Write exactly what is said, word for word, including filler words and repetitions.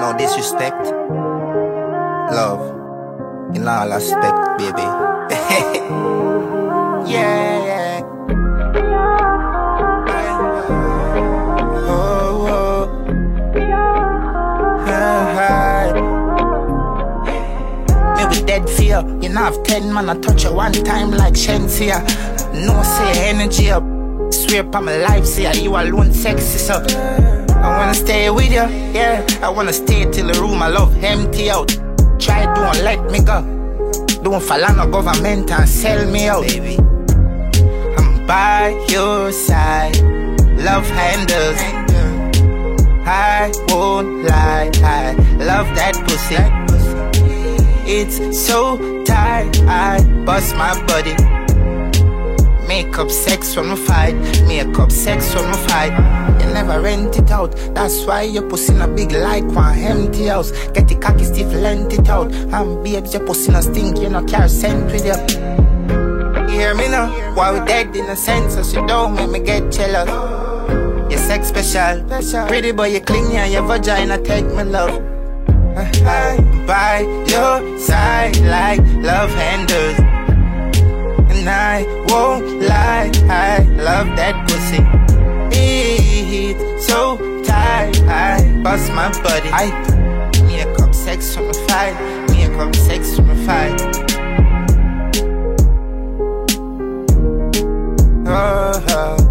No disrespect. Love. In all aspect, baby. Yeah, yeah. Oh, oh. Hi. Me with dead fear. You know have ten man, I touch you one time like Shensia. No say energy up. Swear upon my life, say you alone sexy, so I wanna stay with you, yeah. I wanna stay till the room I love empty out. Try don't let me go. Don't fall on no government and sell me out, baby. I'm by your side. Love handles. I won't lie, I love that pussy. It's so tight, I bust my body. Make up sex when we fight. Make up sex when we fight. You never rent it out. That's why your pussy in a big like one empty house. Get the cocky stiff, lent it out. And babes, your pussy no stink. You no carry scent with you. You hear me now? Why we dead in a sense? So she don't make me get jealous. Your sex special. Pretty boy, you clingy and your vagina take me love. I by your side like love handles. And I won't lie, I love that pussy. It's so tight, I bust my body. I make up sex from a fight, make up sex from a fight. Oh, oh.